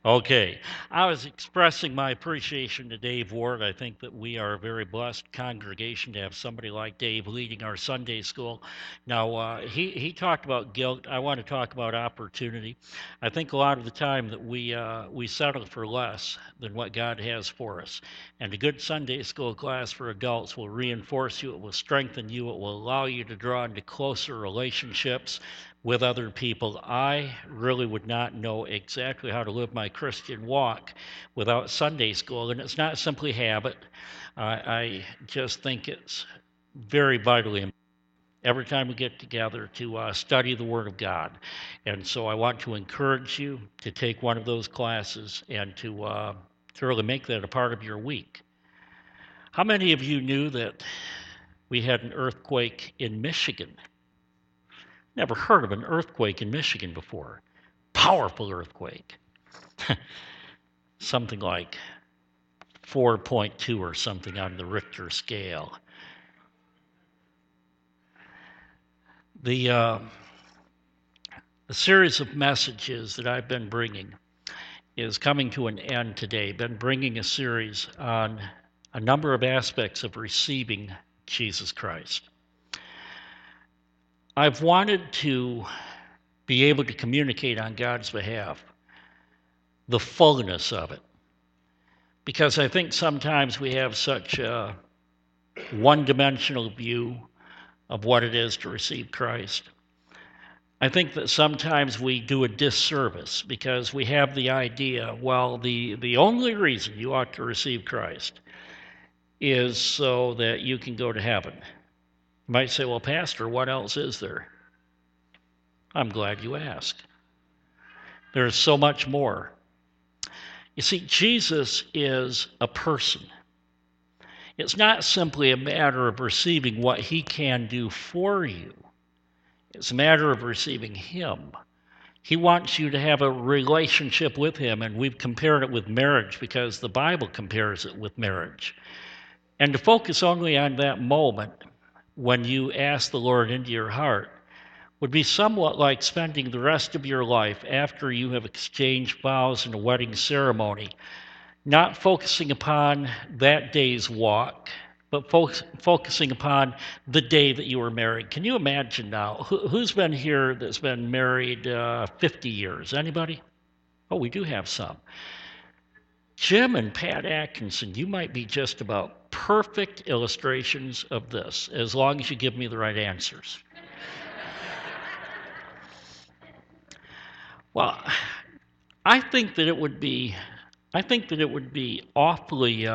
Okay. I was expressing my appreciation to Dave Ward. I think that we are a very blessed congregation to have somebody like Dave leading our Sunday school. Now, he talked about guilt. I want to talk about opportunity. I think a lot of the time that we settle for less than what God has for us. And a good Sunday school class for adults will reinforce you, it will strengthen you, it will allow you to draw into closer relationships with other people. I really would not know exactly how to live my Christian walk without Sunday school, and it's not simply habit. I just think it's very vitally important every time we get together to study the Word of God. And so I want to encourage you to take one of those classes and to really make that a part of your week. How many of you knew that we had an earthquake in Michigan? Never heard of an earthquake in Michigan before. Powerful earthquake. Something like 4.2 or something on the Richter scale. The series of messages that I've been bringing is coming to an end today. Been bringing a series on a number of aspects of receiving Jesus Christ. I've wanted to be able to communicate on God's behalf the fullness of it, because I think sometimes we have such a one-dimensional view of what it is to receive Christ. I think that sometimes we do a disservice because we have the idea, well, the only reason you ought to receive Christ is so that you can go to heaven. You might say, well, Pastor, what else is there? I'm glad you asked. There's so much more. You see, Jesus is a person. It's not simply a matter of receiving what he can do for you. It's a matter of receiving him. He wants you to have a relationship with him, and we've compared it with marriage because the Bible compares it with marriage. And to focus only on that moment when you ask the Lord into your heart would be somewhat like spending the rest of your life after you have exchanged vows in a wedding ceremony, not focusing upon that day's walk, but focusing upon the day that you were married. Can you imagine now? Who's been here that's been married 50 years? Anybody? Oh, we do have some. Jim and Pat Atkinson, you might be just about perfect illustrations of this, as long as you give me the right answers. Well, I think that it would be awfully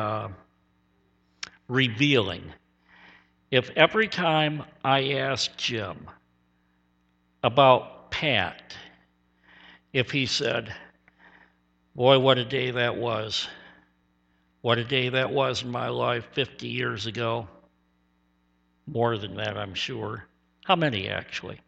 revealing if every time I asked Jim about Pat, if he said, boy, what a day that was. What a day that was in my life 50 years ago. More than that, I'm sure. How many, actually?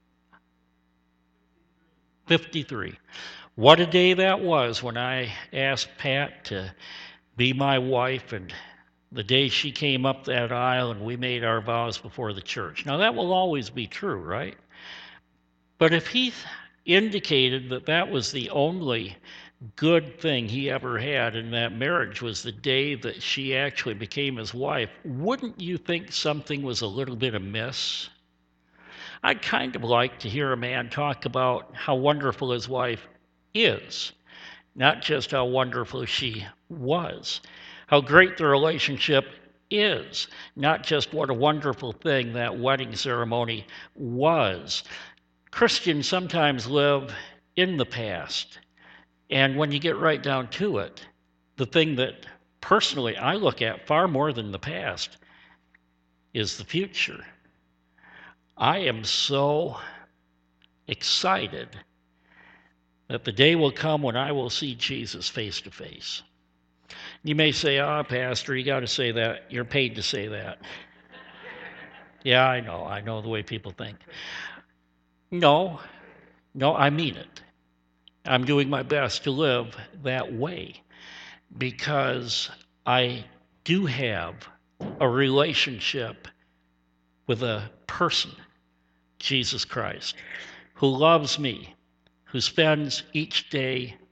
53. What a day that was when I asked Pat to be my wife, and the day she came up that aisle and we made our vows before the church. Now, that will always be true, right? But if he indicated that that was the only good thing he ever had in that marriage was the day that she actually became his wife, wouldn't you think something was a little bit amiss? I'd kind of like to hear a man talk about how wonderful his wife is, not just how wonderful she was, how great the relationship is, not just what a wonderful thing that wedding ceremony was. Christians sometimes live in the past, and when you get right down to it, the thing that personally I look at far more than the past is the future. I am so excited that the day will come when I will see Jesus face to face. You may say, Pastor, you got to say that. You're paid to say that. Yeah, I know the way people think. No, I mean it. I'm doing my best to live that way because I do have a relationship with a person, Jesus Christ, who loves me, who spends each day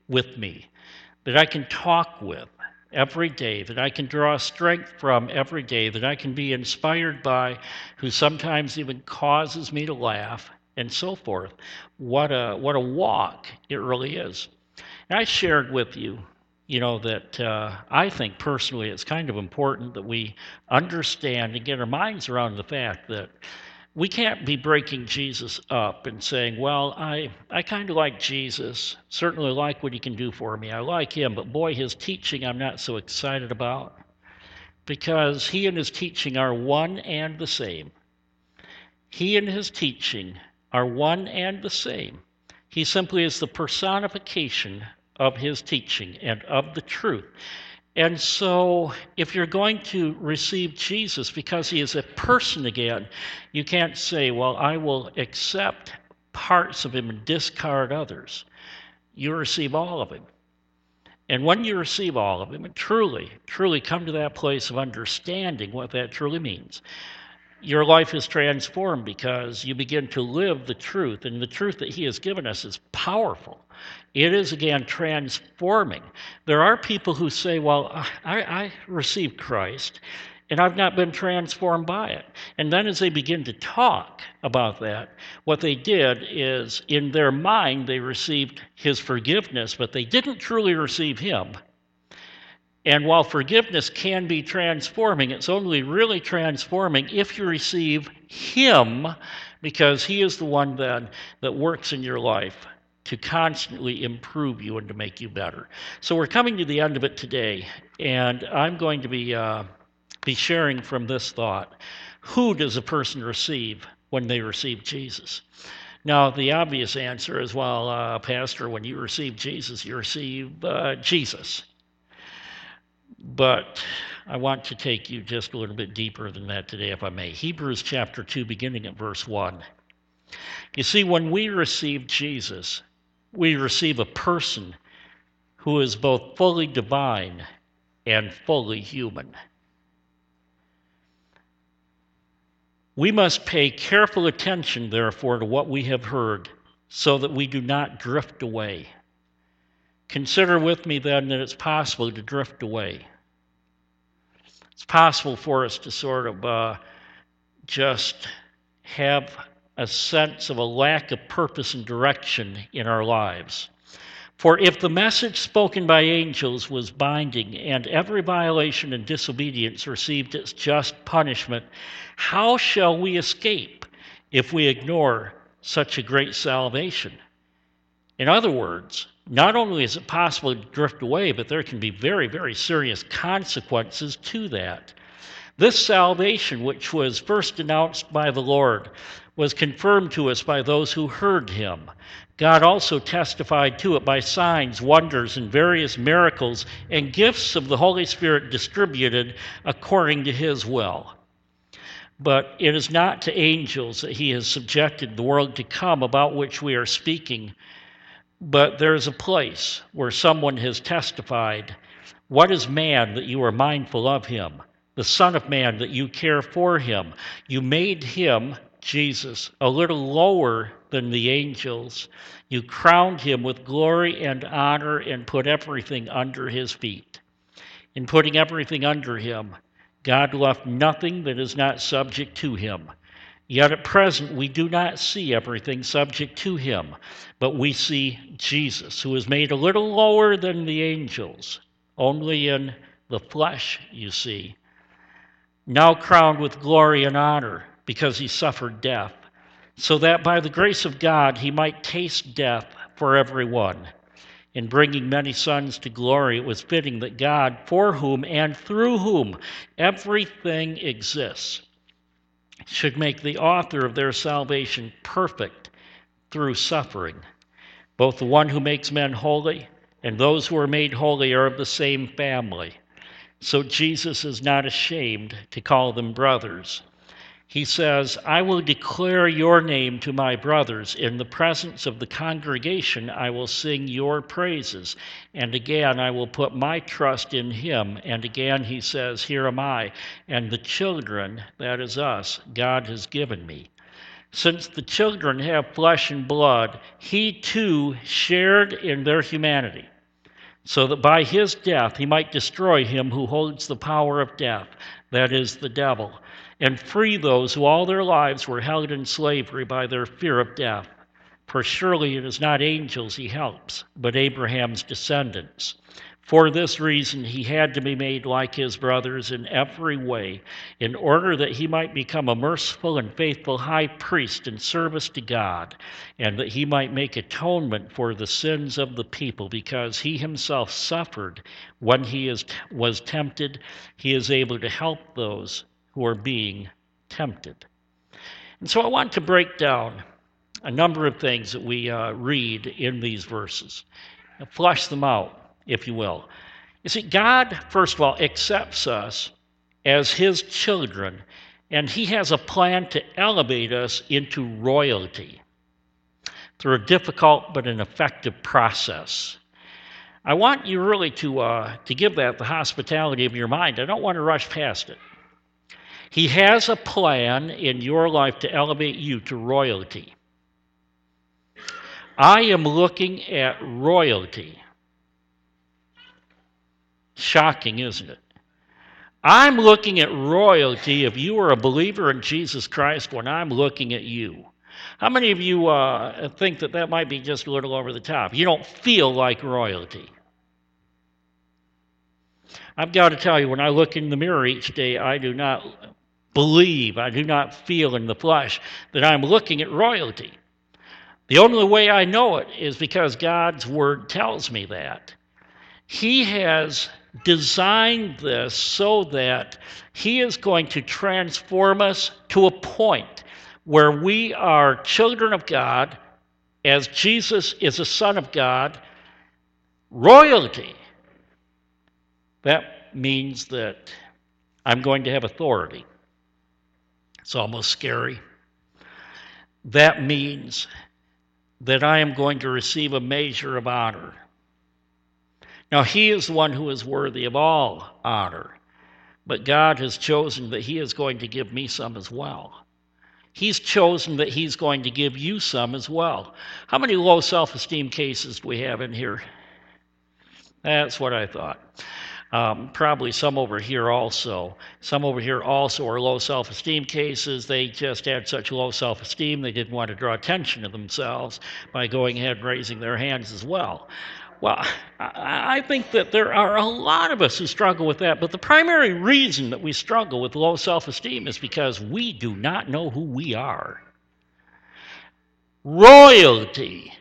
with me, that I can talk with every day, that I can draw strength from every day, that I can be inspired by, who sometimes even causes me to laugh, and so forth. What a walk it really is. And I shared with you, that I think personally it's kind of important that we understand and get our minds around the fact that we can't be breaking Jesus up and saying, well, I kind of like Jesus, certainly like what he can do for me. I like him, but boy, his teaching I'm not so excited about, because he and his teaching are one and the same. He and his teaching are one and the same. He simply is the personification of his teaching and of the truth. And so, if you're going to receive Jesus because he is a person again, you can't say, well, I will accept parts of him and discard others. You receive all of him. And when you receive all of him and truly, truly come to that place of understanding what that truly means, your life is transformed because you begin to live the truth, and the truth that he has given us is powerful. It is, again, transforming. There are people who say, well, I received Christ, and I've not been transformed by it. And then as they begin to talk about that, what they did is, in their mind, they received his forgiveness, but they didn't truly receive him. And while forgiveness can be transforming, it's only really transforming if you receive him, because he is the one then that works in your life to constantly improve you and to make you better. So we're coming to the end of it today, and I'm going to be sharing from this thought. Who does a person receive when they receive Jesus? Now, the obvious answer is, well, Pastor, when you receive Jesus, you receive Jesus. But I want to take you just a little bit deeper than that today, if I may. Hebrews chapter 2, beginning at verse 1. You see, when we receive Jesus, we receive a person who is both fully divine and fully human. We must pay careful attention, therefore, to what we have heard, so that we do not drift away. Consider with me, then, that it's possible to drift away. It's possible for us to sort of just have a sense of a lack of purpose and direction in our lives. For if the message spoken by angels was binding, and every violation and disobedience received its just punishment, how shall we escape if we ignore such a great salvation? In other words, not only is it possible to drift away, but there can be very, very serious consequences to that. This salvation, which was first announced by the Lord, was confirmed to us by those who heard him. God also testified to it by signs, wonders, and various miracles and gifts of the Holy Spirit distributed according to his will. But it is not to angels that he has subjected the world to come about which we are speaking. But there is a place where someone has testified, what is man that you are mindful of him? The Son of Man that you care for him? You made him, Jesus, a little lower than the angels. You crowned him with glory and honor and put everything under his feet. In putting everything under him, God left nothing that is not subject to him. Yet at present we do not see everything subject to him, but we see Jesus, who is made a little lower than the angels, only in the flesh, you see, now crowned with glory and honor because he suffered death, so that by the grace of God he might taste death for everyone. In bringing many sons to glory, it was fitting that God, for whom and through whom everything exists, should make the author of their salvation perfect through suffering. Both the one who makes men holy and those who are made holy are of the same family. So Jesus is not ashamed to call them brothers. He says, I will declare your name to my brothers. In the presence of the congregation, I will sing your praises. And again, I will put my trust in him. And again, he says, here am I. And the children, that is us, God has given me. Since the children have flesh and blood, he too shared in their humanity. so that by his death he might destroy him who holds the power of death, that is, the devil, and free those who all their lives were held in slavery by their fear of death. For surely it is not angels he helps, but Abraham's descendants. For this reason he had to be made like his brothers in every way, in order that he might become a merciful and faithful high priest in service to God, and that he might make atonement for the sins of the people, because he himself suffered when he was tempted. He is able to help those who are being tempted. And so I want to break down a number of things that we read in these verses and flesh them out, if you will. You see, God, first of all, accepts us as his children, and he has a plan to elevate us into royalty through a difficult but an effective process. I want you really to give that the hospitality of your mind. I don't want to rush past it. He has a plan in your life to elevate you to royalty. I am looking at royalty. Shocking, isn't it? I'm looking at royalty if you are a believer in Jesus Christ when I'm looking at you. How many of you think that that might be just a little over the top? You don't feel like royalty. I've got to tell you, when I look in the mirror each day, I do not believe, I do not feel in the flesh that I'm looking at royalty. The only way I know it is because God's Word tells me that. He has designed this so that he is going to transform us to a point where we are children of God, as Jesus is a son of God, royalty. That means that I'm going to have authority. It's almost scary. That means that I am going to receive a measure of honor. Now, he is the one who is worthy of all honor, but God has chosen that he is going to give me some as well. He's chosen that he's going to give you some as well. How many low self-esteem cases do we have in here? That's what I thought. Probably some over here also. Some over here also are low self-esteem cases. They just had such low self-esteem they didn't want to draw attention to themselves by going ahead and raising their hands as well. Well, I think that there are a lot of us who struggle with that, but the primary reason that we struggle with low self-esteem is because we do not know who we are. Royalty.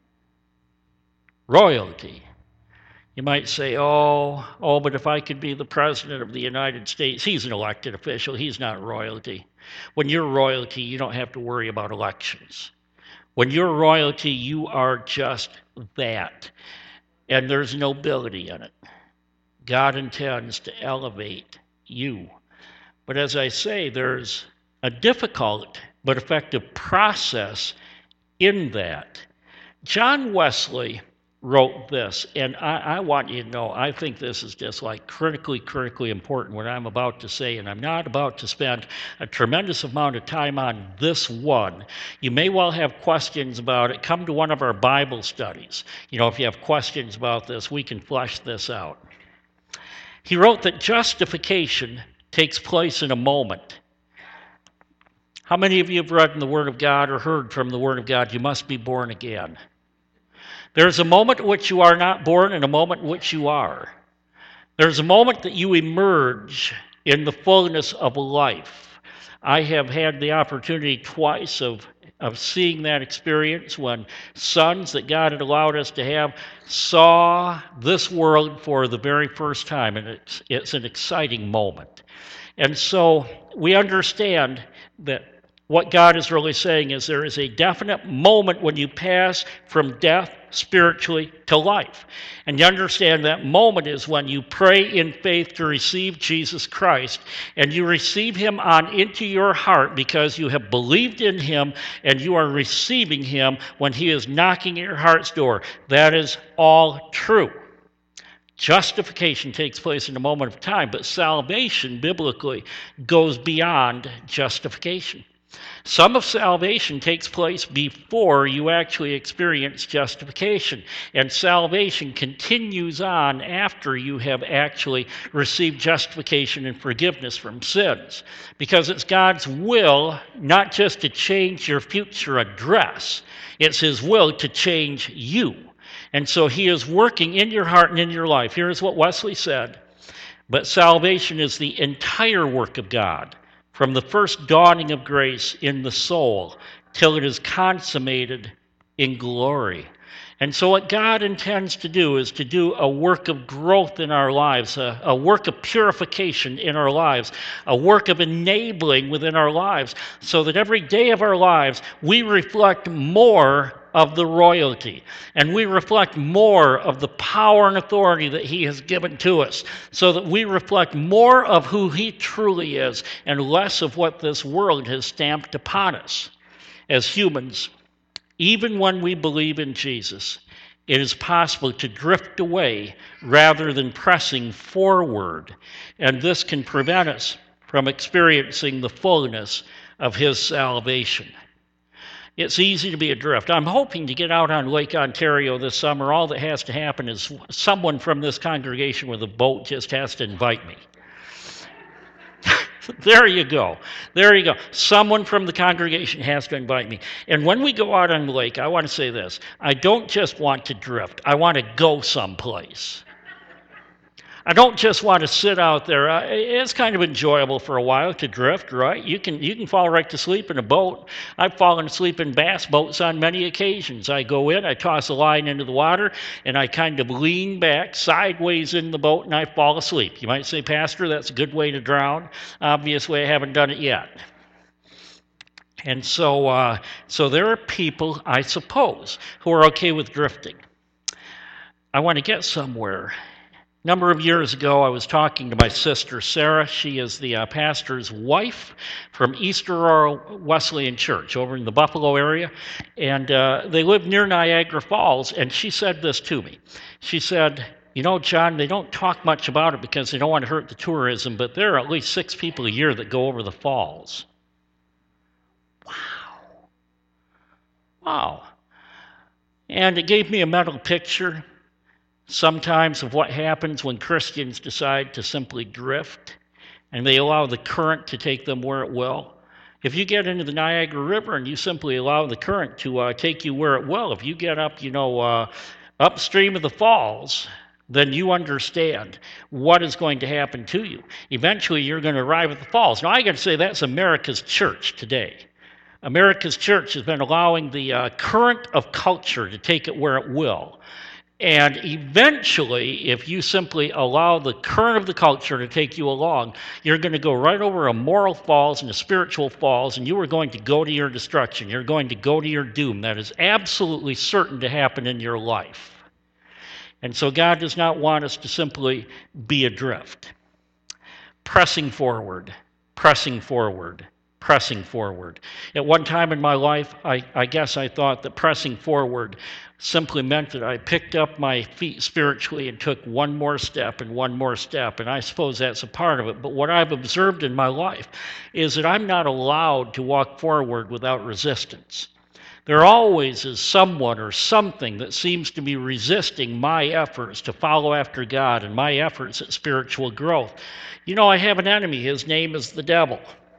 Royalty. You might say, but if I could be the president of the United States, he's an elected official, he's not royalty. When you're royalty, you don't have to worry about elections. When you're royalty, you are just that. And there's nobility in it. God intends to elevate you. But as I say, there's a difficult but effective process in that. John Wesley wrote this, and I want you to know, I think this is just like critically important what I'm about to say, and I'm not about to spend a tremendous amount of time on this one. You may well have questions about it. Come to one of our Bible studies. If you have questions about this, we can flesh this out. He wrote that justification takes place in a moment. How many of you have read in the Word of God or heard from the Word of God, you must be born again? There's a moment in which you are not born and a moment in which you are. There's a moment that you emerge in the fullness of life. I have had the opportunity twice of seeing that experience when sons that God had allowed us to have saw this world for the very first time, and it's an exciting moment. And so we understand that what God is really saying is there is a definite moment when you pass from death spiritually to life. And you understand that moment is when you pray in faith to receive Jesus Christ, and you receive him on into your heart because you have believed in him and you are receiving him when he is knocking at your heart's door. That is all true. Justification takes place in a moment of time, but salvation biblically goes beyond justification. Some of salvation takes place before you actually experience justification, and salvation continues on after you have actually received justification and forgiveness from sins, because it's God's will not just to change your future address, it's His will to change you. And so He is working in your heart and in your life. Here's what Wesley said: but salvation is the entire work of God, from the first dawning of grace in the soul till it is consummated in glory. And so what God intends to do is to do a work of growth in our lives, a work of purification in our lives, a work of enabling within our lives, so that every day of our lives we reflect more of the royalty, and we reflect more of the power and authority that He has given to us, so that we reflect more of who He truly is and less of what this world has stamped upon us. As humans, even when we believe in Jesus, it is possible to drift away rather than pressing forward, and this can prevent us from experiencing the fullness of His salvation. It's easy to be adrift. I'm hoping to get out on Lake Ontario this summer. All that has to happen is someone from this congregation with a boat just has to invite me. There you go. There you go. Someone from the congregation has to invite me. And when we go out on the lake, I want to say this: I don't just want to drift. I want to go someplace. I don't just want to sit out there. It's kind of enjoyable for a while to drift, right? You can fall right to sleep in a boat. I've fallen asleep in bass boats on many occasions. I go in, I toss a line into the water, and I kind of lean back sideways in the boat, and I fall asleep. You might say, Pastor, that's a good way to drown. Obviously, I haven't done it yet. And so there are people, I suppose, who are okay with drifting. I want to get somewhere. A number of years ago, I was talking to my sister, Sarah. She is the pastor's wife from East Aurora Wesleyan Church over in the Buffalo area. And they live near Niagara Falls. And she said this to me. She said, you know, John, they don't talk much about it because they don't want to hurt the tourism, but there are at least 6 people a year that go over the falls. Wow. Wow. And it gave me a mental picture sometimes of what happens when Christians decide to simply drift and they allow the current to take them where it will. If you get into the Niagara River and you simply allow the current to take you where it will, if you get up, upstream of the falls, then you understand what is going to happen to you. Eventually, you're going to arrive at the falls. Now, I got to say that's America's church today. America's church has been allowing the current of culture to take it where it will. And eventually, if you simply allow the current of the culture to take you along, you're going to go right over a moral falls and a spiritual falls, and you are going to go to your destruction. You're going to go to your doom. That is absolutely certain to happen in your life. And so God does not want us to simply be adrift. Pressing forward, pressing forward, pressing forward. At one time in my life, I guess I thought that pressing forward simply meant that I picked up my feet spiritually and took one more step and one more step, and I suppose that's a part of it. But what I've observed in my life is that I'm not allowed to walk forward without resistance. There always is someone or something that seems to be resisting my efforts to follow after God and my efforts at spiritual growth. You know, I have an enemy. His name is the devil.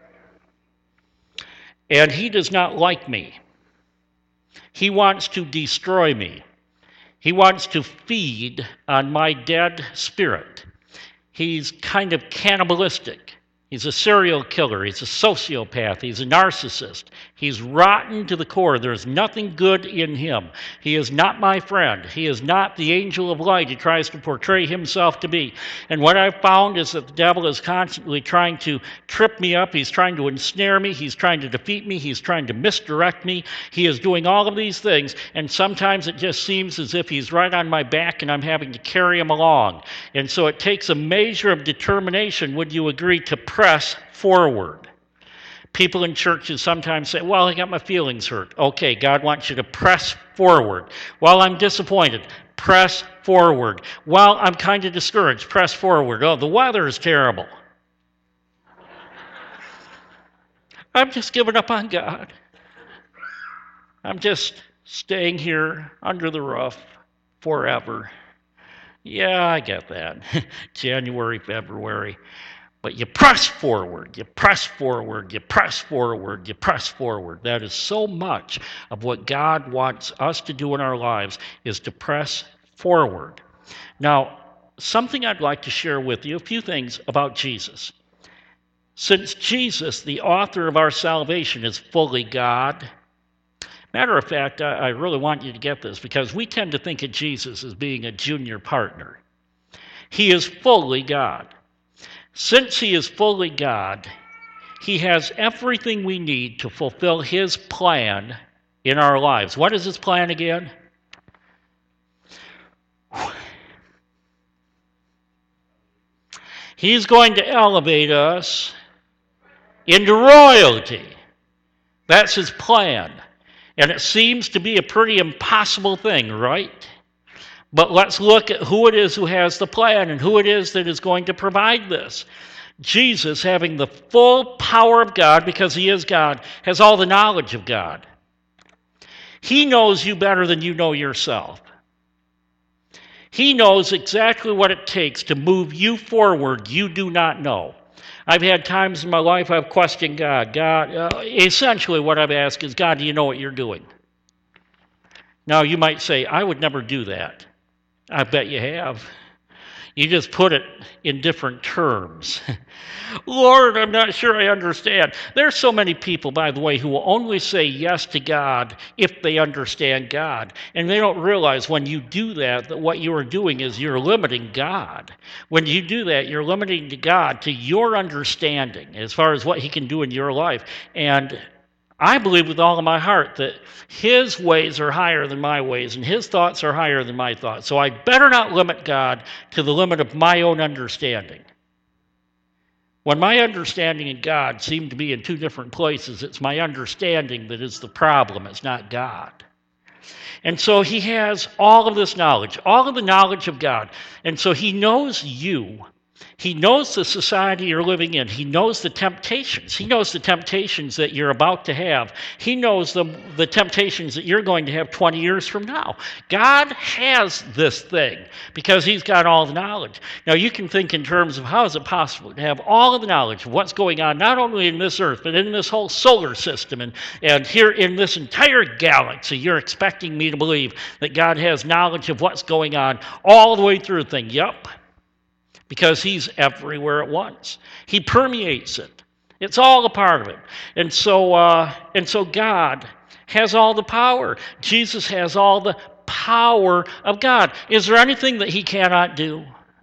And he does not like me. He wants to destroy me. He wants to feed on my dead spirit. He's kind of cannibalistic. He's a serial killer. He's a sociopath. He's a narcissist. He's rotten to the core. There's nothing good in him. He is not my friend. He is not the angel of light he tries to portray himself to be. And what I've found is that the devil is constantly trying to trip me up. He's trying to ensnare me. He's trying to defeat me. He's trying to misdirect me. He is doing all of these things. And sometimes it just seems as if he's right on my back and I'm having to carry him along. And so it takes a measure of determination, would you agree, to press forward. People in churches sometimes say, well, I got my feelings hurt. Okay, God wants you to press forward. Well, I'm disappointed. Press forward. Well, I'm kind of discouraged. Press forward. Oh, the weather is terrible. I'm just giving up on God. I'm just staying here under the roof forever. Yeah, I get that. January, February. But you press forward, you press forward, you press forward, you press forward. That is so much of what God wants us to do in our lives, is to press forward. Now, something I'd like to share with you, a few things about Jesus. Since Jesus, the author of our salvation, is fully God, matter of fact, I really want you to get this, because we tend to think of Jesus as being a junior partner. He is fully God. Since he is fully God, he has everything we need to fulfill his plan in our lives. What is his plan again? He's going to elevate us into royalty. That's his plan. And it seems to be a pretty impossible thing, right? But let's look at who it is who has the plan and who it is that is going to provide this. Jesus, having the full power of God, because he is God, has all the knowledge of God. He knows you better than you know yourself. He knows exactly what it takes to move you forward you do not know. I've had times in my life I've questioned God. Essentially what I've asked is, God, do you know what you're doing? Now you might say, I would never do that. I bet you have. You just put it in different terms. Lord, I'm not sure I understand. There's so many people, by the way, who will only say yes to God if they understand God. And they don't realize when you do that, that what you are doing is you're limiting God. When you do that, you're limiting God to your understanding as far as what he can do in your life. And I believe with all of my heart that his ways are higher than my ways and his thoughts are higher than my thoughts. So I better not limit God to the limit of my own understanding. When my understanding and God seem to be in two different places, it's my understanding that is the problem. It's not God. And so he has all of this knowledge, all of the knowledge of God. And so he knows you. He knows the society you're living in. He knows the temptations. He knows the temptations that you're about to have. He knows the temptations that you're going to have 20 years from now. God has this thing because he's got all the knowledge. Now, you can think in terms of how is it possible to have all of the knowledge of what's going on, not only in this earth, but in this whole solar system and here in this entire galaxy. You're expecting me to believe that God has knowledge of what's going on all the way through the thing. Yep. Because he's everywhere at once. He permeates it. It's all a part of it. And so God has all the power. Jesus has all the power of God. Is there anything that he cannot do?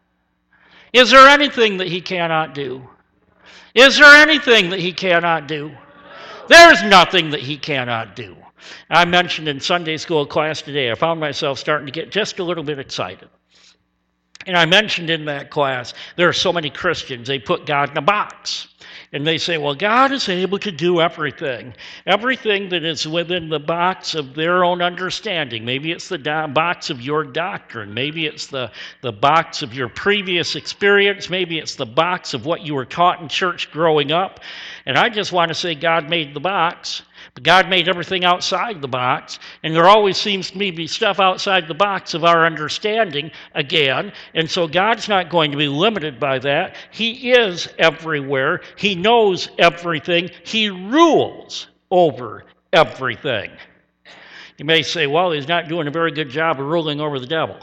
Is there anything that he cannot do? Is there anything that he cannot do? There's nothing that he cannot do. I mentioned in Sunday school class today, I found myself starting to get just a little bit excited. And I mentioned in that class, there are so many Christians, they put God in a box. And they say, well, God is able to do everything. Everything that is within the box of their own understanding. Maybe it's the box of your doctrine. Maybe it's the box of your previous experience. Maybe it's the box of what you were taught in church growing up. And I just want to say God made the box. But God made everything outside the box, and there always seems to me to be stuff outside the box of our understanding again, and so God's not going to be limited by that. He is everywhere. He knows everything. He rules over everything. You may say, well, he's not doing a very good job of ruling over the devil.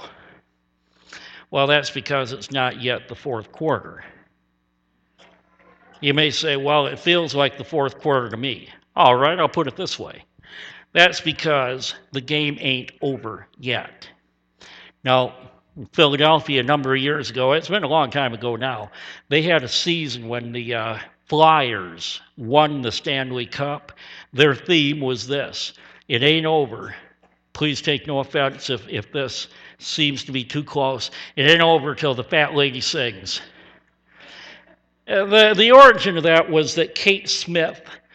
Well, that's because it's not yet the fourth quarter. You may say, well, it feels like the fourth quarter to me. All right, I'll put it this way. That's because the game ain't over yet. Now, in Philadelphia a number of years ago, it's been a long time ago now, they had a season when the Flyers won the Stanley Cup. Their theme was this: it ain't over. Please take no offense if this seems to be too close. It ain't over till the fat lady sings. The origin of that was that Kate Smith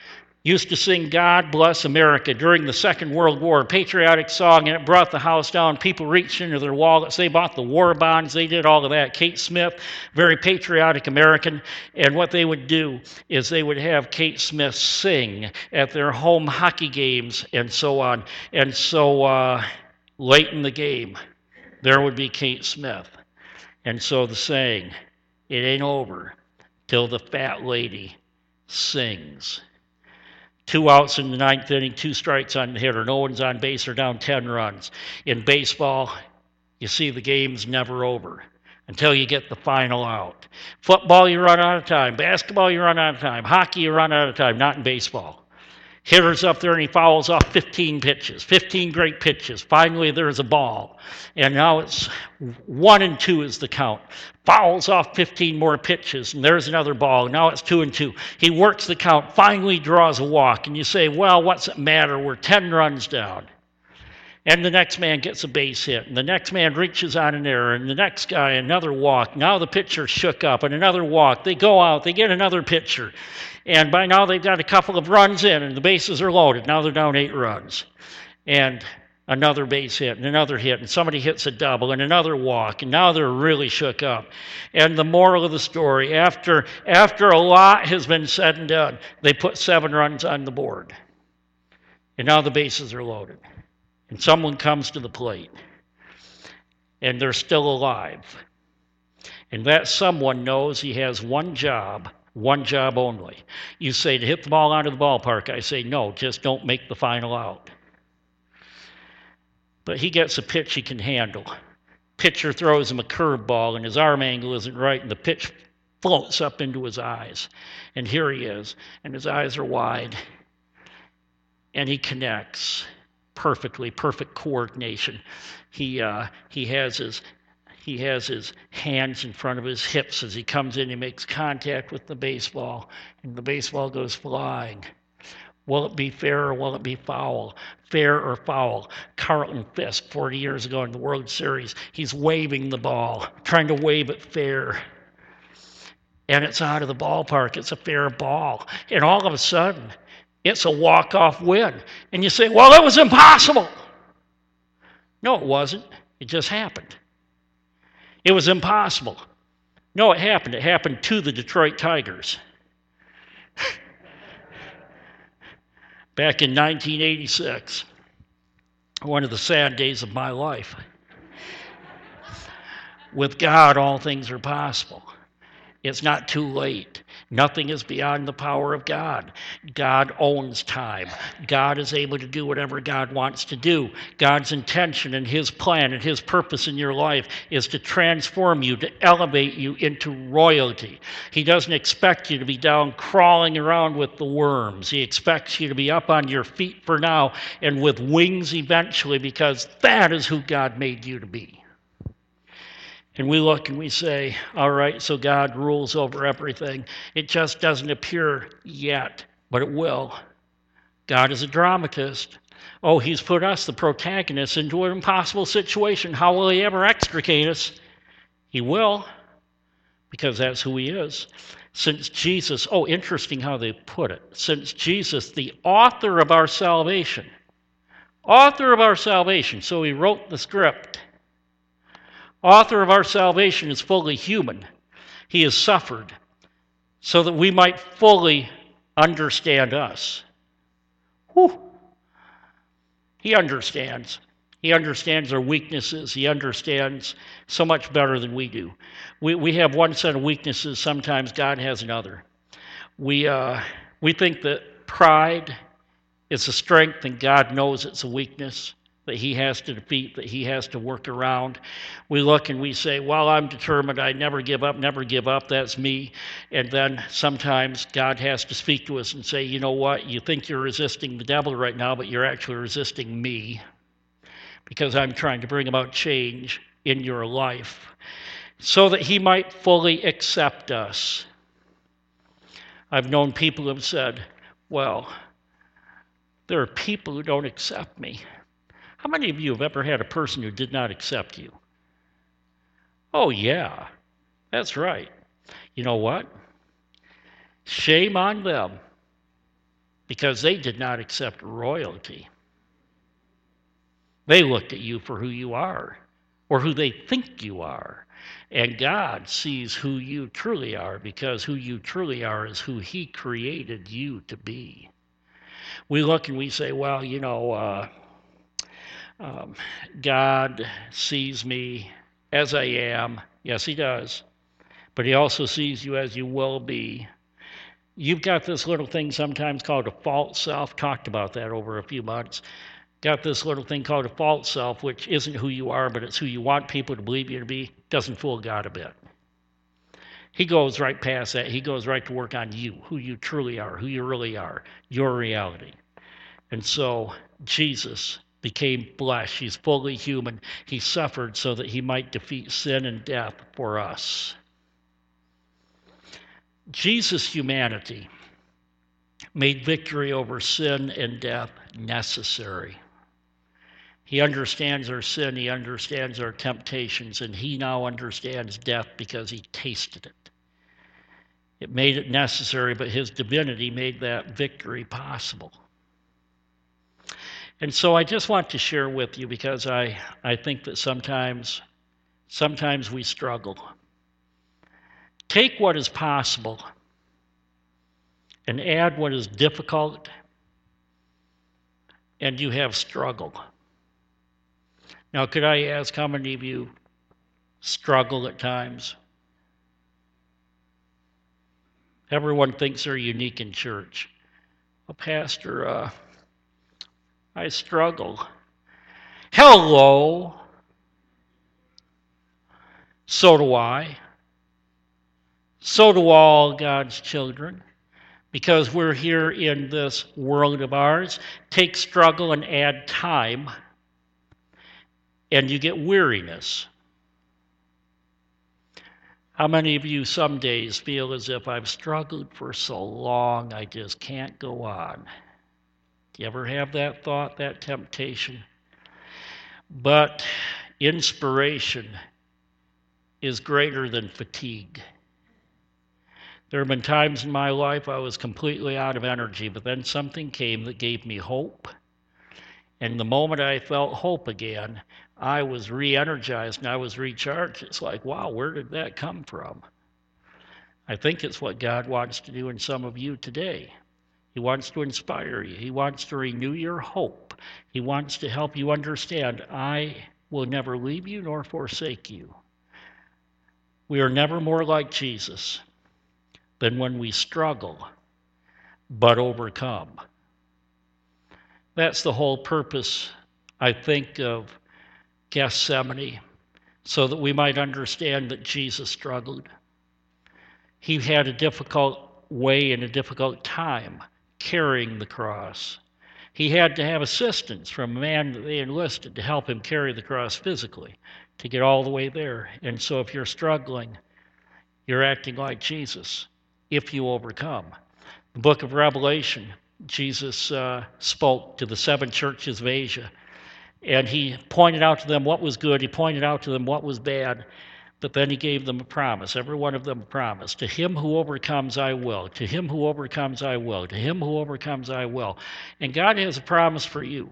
used to sing God Bless America during the Second World War, a patriotic song, and it brought the house down. People reached into their wallets. They bought the war bonds. They did all of that. Kate Smith, very patriotic American. And what they would do is they would have Kate Smith sing at their home hockey games and so on. And so late in the game, there would be Kate Smith. And so the saying, it ain't over till the fat lady sings. 2 outs in the ninth inning, 2 strikes on the hitter. No one's on base or down 10 runs. In baseball, you see the game's never over until you get the final out. Football, you run out of time. Basketball, you run out of time. Hockey, you run out of time. Not in baseball. Hitter's up there and he fouls off 15 pitches, 15 great pitches. Finally, there's a ball. And now it's 1-2 is the count. Fouls off 15 more pitches, and there's another ball. Now it's 2-2. He works the count, finally draws a walk. And you say, well, what's it matter? We're 10 runs down. And the next man gets a base hit, and the next man reaches on an error, and the next guy another walk. Now the pitcher shook up, and another walk. They go out, they get another pitcher. And by now they've got a couple of runs in, and the bases are loaded. Now they're down 8 runs. And another base hit, and another hit, and somebody hits a double, and another walk, and now they're really shook up. And the moral of the story, after a lot has been said and done, they put 7 runs on the board. And now the bases are loaded. And someone comes to the plate, and they're still alive. And that someone knows he has one job only. You say to hit the ball out of the ballpark. I say, no, just don't make the final out. But he gets a pitch he can handle. Pitcher throws him a curveball, and his arm angle isn't right, and the pitch floats up into his eyes. And here he is, and his eyes are wide, and he connects perfectly, perfect coordination. He has his hands in front of his hips as he comes in. He makes contact with the baseball, and the baseball goes flying. Will it be fair or will it be foul? Fair or foul? Carlton Fisk, 40 years ago in the World Series, he's waving the ball, trying to wave it fair. And it's out of the ballpark. It's a fair ball. And all of a sudden, it's a walk-off win. And you say, well, it was impossible. No, it wasn't. It just happened. It was impossible. No, it happened. It happened to the Detroit Tigers. Back in 1986, one of the sad days of my life. With God, all things are possible. It's not too late. Nothing is beyond the power of God. God owns time. God is able to do whatever God wants to do. God's intention and his plan and his purpose in your life is to transform you, to elevate you into royalty. He doesn't expect you to be down crawling around with the worms. He expects you to be up on your feet for now and with wings eventually, because that is who God made you to be. And we look and we say, all right, so God rules over everything. It just doesn't appear yet, but it will. God is a dramatist. Oh, he's put us, the protagonists, into an impossible situation. How will he ever extricate us? He will, because that's who he is. Since Jesus, oh, interesting how they put it. Since Jesus, the author of our salvation, so he wrote the script. Author of our salvation is fully human. He has suffered so that we might fully understand us. Whew. He understands. He understands our weaknesses. He understands so much better than we do. We have one set of weaknesses. Sometimes God has another. We think that pride is a strength, and God knows it's a weakness that he has to defeat, that he has to work around. We look and we say, well, I'm determined. I never give up. That's me. And then sometimes God has to speak to us and say, you know what? You think you're resisting the devil right now, but you're actually resisting me, because I'm trying to bring about change in your life so that he might fully accept us. I've known people who have said, well, there are people who don't accept me. How many of you have ever had a person who did not accept you? Oh, yeah, that's right. You know what? Shame on them. because they did not accept royalty. They looked at you for who you are, or who they think you are. And God sees who you truly are, because who you truly are is who He created you to be. We look and we say, well, God sees me as I am. Yes, He does. But He also sees you as you will be. You've got this little thing sometimes called a false self. Talked about that over a few months. Got this little thing called a false self, which isn't who you are, but it's who you want people to believe you to be. Doesn't fool God a bit. He goes right past that. He goes right to work on you, who you truly are, who you really are, your reality. And so Jesus became flesh. He's fully human. He suffered so that He might defeat sin and death for us. Jesus' humanity made victory over sin and death necessary. He understands our sin, He understands our temptations, and He now understands death because He tasted it. It made it necessary, but His divinity made that victory possible. And so I just want to share with you, because I think that sometimes we struggle. Take what is possible and add what is difficult, and you have struggle. Now, could I ask how many of you struggle at times? Everyone thinks they're unique in church. Well, Pastor, I struggle. Hello. So do I. So do all God's children. Because we're here in this world of ours. Take struggle and add time, and you get weariness. How many of you some days feel as if I've struggled for so long, I just can't go on? Do you ever have that thought, that temptation? But inspiration is greater than fatigue. There have been times in my life I was completely out of energy, but then something came that gave me hope. And the moment I felt hope again, I was re-energized and I was recharged. It's like, wow, where did that come from? I think it's what God wants to do in some of you today. He wants to inspire you. He wants to renew your hope. He wants to help you understand, I will never leave you nor forsake you. We are never more like Jesus than when we struggle, but overcome. That's the whole purpose, I think, of Gethsemane, so that we might understand that Jesus struggled. He had a difficult way and a difficult time carrying the cross. He had to have assistance from a man that they enlisted to help him carry the cross physically, to get all the way there. And so if you're struggling, you're acting like Jesus, if you overcome. The book of Revelation, Jesus spoke to the 7 churches of Asia, and He pointed out to them what was good, He pointed out to them what was bad, but then He gave them a promise, every one of them a promise. To him who overcomes, I will. To him who overcomes, I will. To him who overcomes, I will. And God has a promise for you.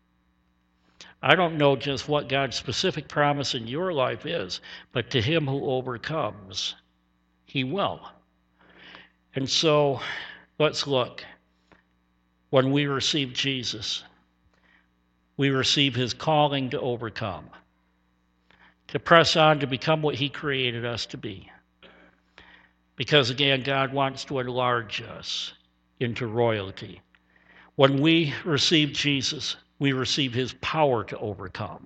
I don't know just what God's specific promise in your life is, but to him who overcomes, He will. And so, let's look. When we receive Jesus, we receive His calling to overcome, to press on to become what He created us to be. Because again, God wants to enlarge us into royalty. When we receive Jesus, we receive His power to overcome,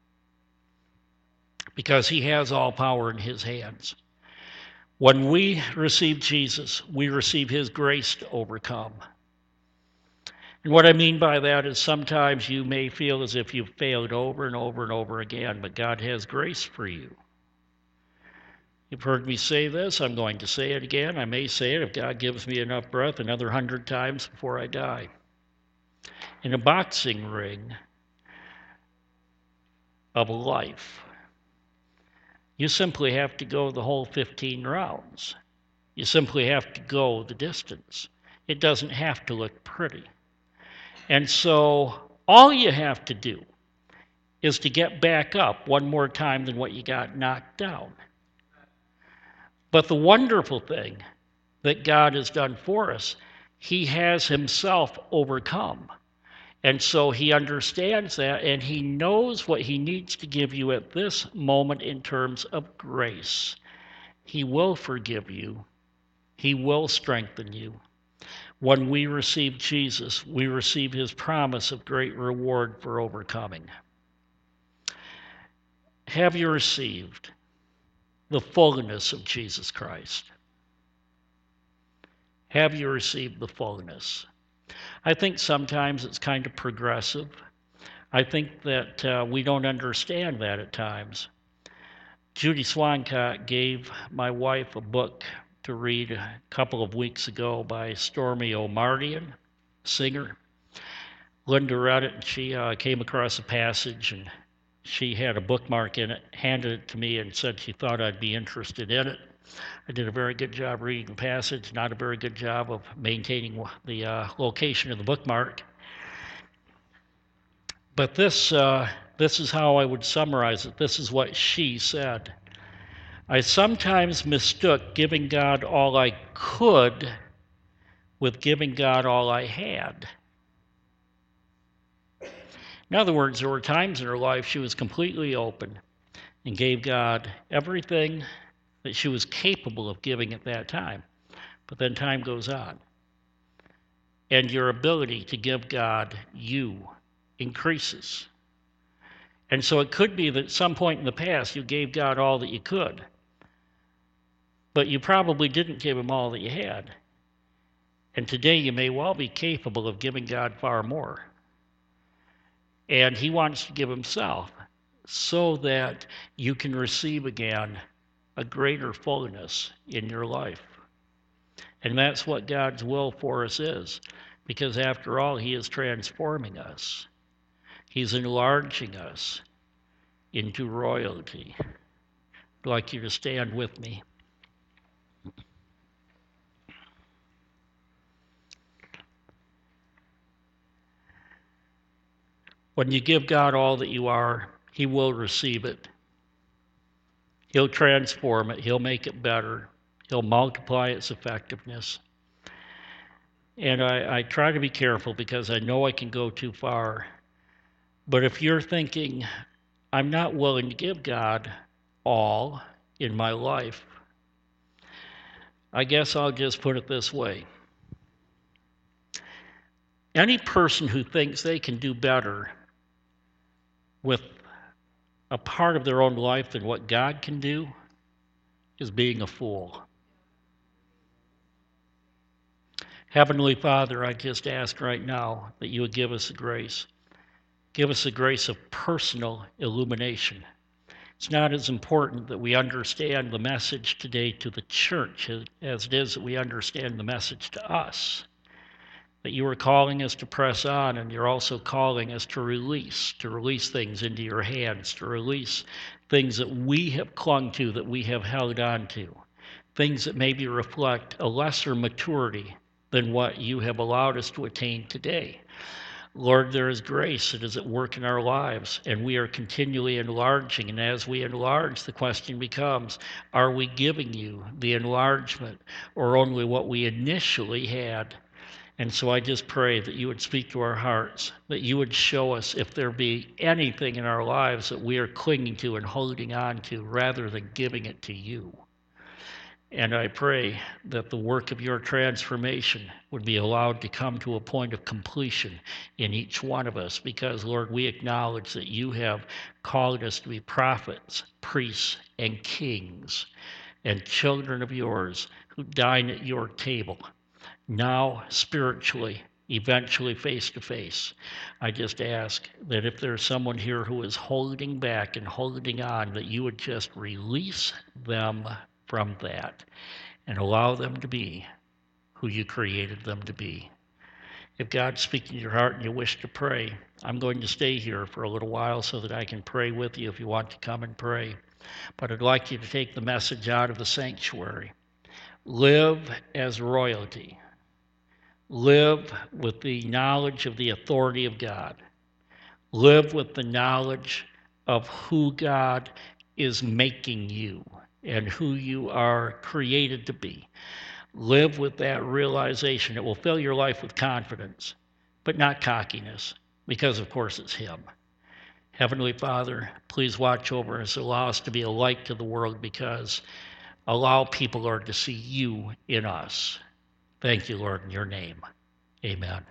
because He has all power in His hands. When we receive Jesus, we receive His grace to overcome. And what I mean by that is sometimes you may feel as if you've failed over and over and over again, but God has grace for you. You've heard me say this. I'm going to say it again. I may say it, if God gives me enough breath, another 100 times before I die. In a boxing ring of life, you simply have to go the whole 15 rounds. You simply have to go the distance. It doesn't have to look pretty. And so all you have to do is to get back up one more time than what you got knocked down. But the wonderful thing that God has done for us, he has himself overcome. And so he understands that, and he knows what he needs to give you at this moment in terms of grace. He will forgive you. He will strengthen you. When we receive Jesus, we receive his promise of great reward for overcoming. Have you received the fullness of Jesus Christ? Have you received the fullness? I think sometimes it's kind of progressive. I think that we don't understand that at times. Judy Swancott gave my wife a book to read a couple of weeks ago by Stormy O'Mardian, singer. Linda read it, and she came across a passage, and she had a bookmark in it, handed it to me, and said she thought I'd be interested in it. I did a very good job reading the passage, not a very good job of maintaining the location of the bookmark. But this is how I would summarize it. This is what she said. I sometimes mistook giving God all I could with giving God all I had. In other words, there were times in her life she was completely open and gave God everything that she was capable of giving at that time. But then time goes on, and your ability to give God you increases. And so it could be that at some point in the past you gave God all that you could, but you probably didn't give him all that you had. And today you may well be capable of giving God far more. And he wants to give himself so that you can receive again a greater fullness in your life. And that's what God's will for us is, because after all, he is transforming us. He's enlarging us into royalty. I'd like you to stand with me. When you give God all that you are, he will receive it. He'll transform it. He'll make it better. He'll multiply its effectiveness. And I try to be careful because I know I can go too far. But if you're thinking, I'm not willing to give God all in my life, I guess I'll just put it this way. Any person who thinks they can do better with a part of their own life than what God can do is being a fool. Heavenly Father, I just ask right now that you would give us the grace. Give us the grace of personal illumination. It's not as important that we understand the message today to the church as it is that we understand the message to us. That you are calling us to press on, and you're also calling us to release things into your hands, to release things that we have clung to, that we have held on to, things that maybe reflect a lesser maturity than what you have allowed us to attain today. Lord, there is grace that is at work in our lives, and we are continually enlarging. And as we enlarge, the question becomes, are we giving you the enlargement or only what we initially had? And so I just pray that you would speak to our hearts, that you would show us if there be anything in our lives that we are clinging to and holding on to rather than giving it to you. And I pray that the work of your transformation would be allowed to come to a point of completion in each one of us, because, Lord, we acknowledge that you have called us to be prophets, priests, and kings, and children of yours who dine at your table. Now spiritually, eventually face to face. I just ask that if there's someone here who is holding back and holding on, that you would just release them from that and allow them to be who you created them to be. If God's speaking to your heart and you wish to pray, I'm going to stay here for a little while so that I can pray with you if you want to come and pray. But I'd like you to take the message out of the sanctuary. Live as royalty. Live with the knowledge of the authority of God. Live with the knowledge of who God is making you and who you are created to be. Live with that realization. It will fill your life with confidence, but not cockiness, because of course it's Him. Heavenly Father, please watch over us. Allow us to be a light to the world, because allow people, Lord, to see you in us. Thank you, Lord, in your name. Amen.